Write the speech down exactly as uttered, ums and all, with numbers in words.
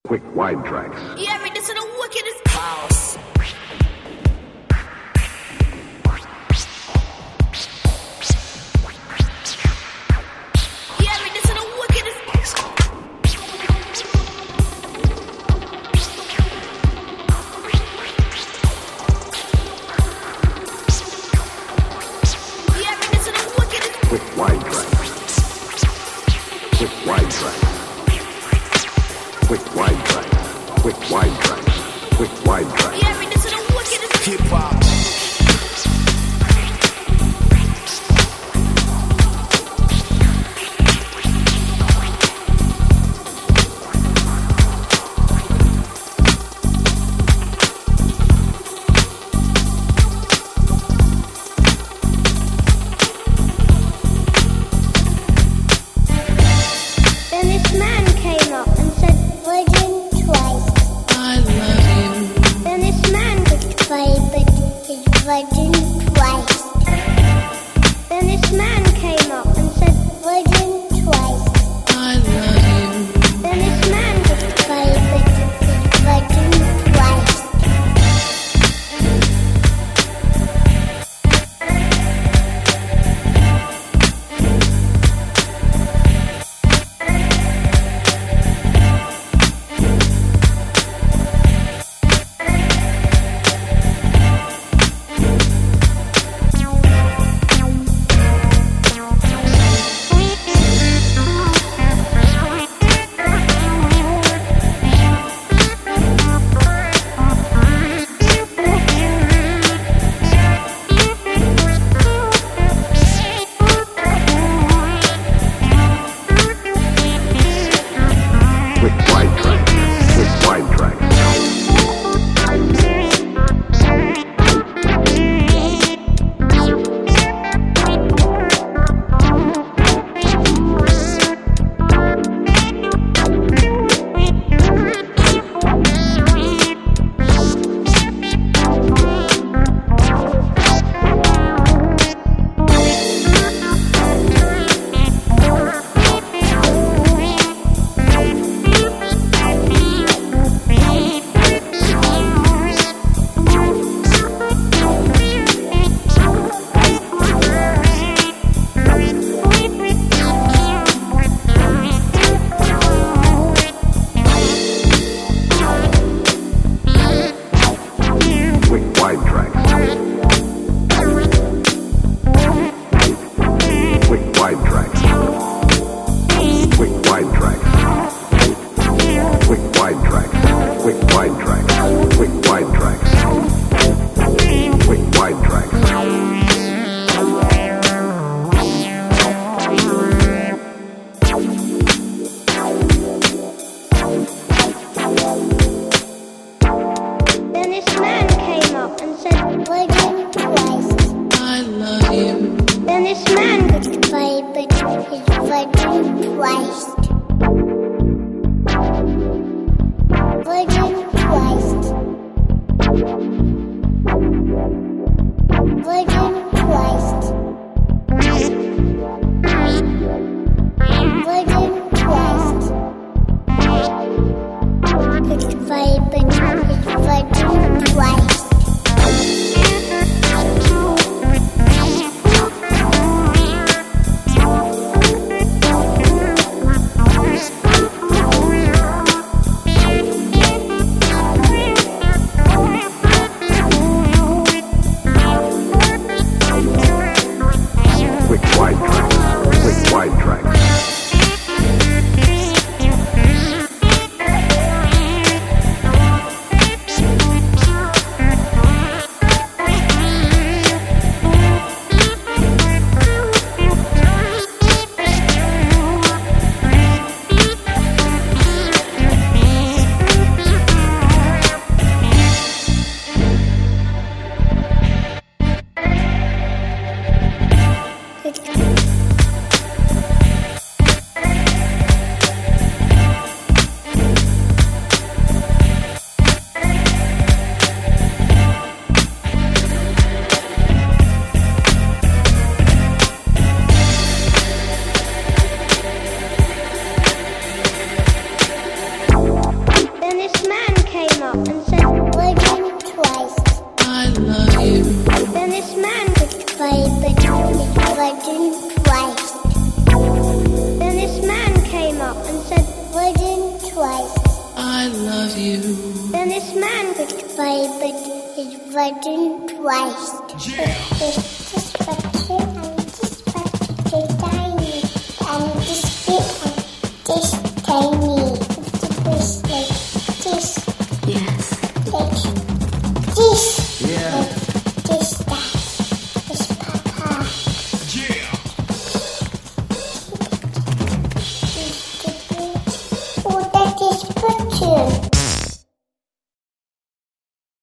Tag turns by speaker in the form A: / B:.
A: Quick wide tracks.
B: Yeah, I mean, this is the wickedest house. Yeah, I mean, this is the wickedest. Yeah, I mean, this is the wickedest.
A: Quick wide tracks. Quick wide tracks. Quick wide tracks. Quick wide tracks. Quick wide tracks.
B: Yeah, I mean, this is the wickedest.
C: Hip hop.
D: Then this man came up and said, "Virgin twice."
E: I love you.
D: Then this man could play, but his virgin twice. Then this man came up and said, "Virgin twice."
E: I love you.
D: Then this man could play, but his virgin twice.
A: Quick wide tracks. Quick wide tracks. Quick wide tracks. Quick wide tracks. Quick wide tracks. Quick wide tracks. Quick wide tracks. Quick wide tracks. Quick wide tracks.
D: Then this man came up and said, "Virgin twice."
E: I love you.
D: Then this man could play, but his virgin twice. Virgin twice. this man could fly, but it wasn't twice.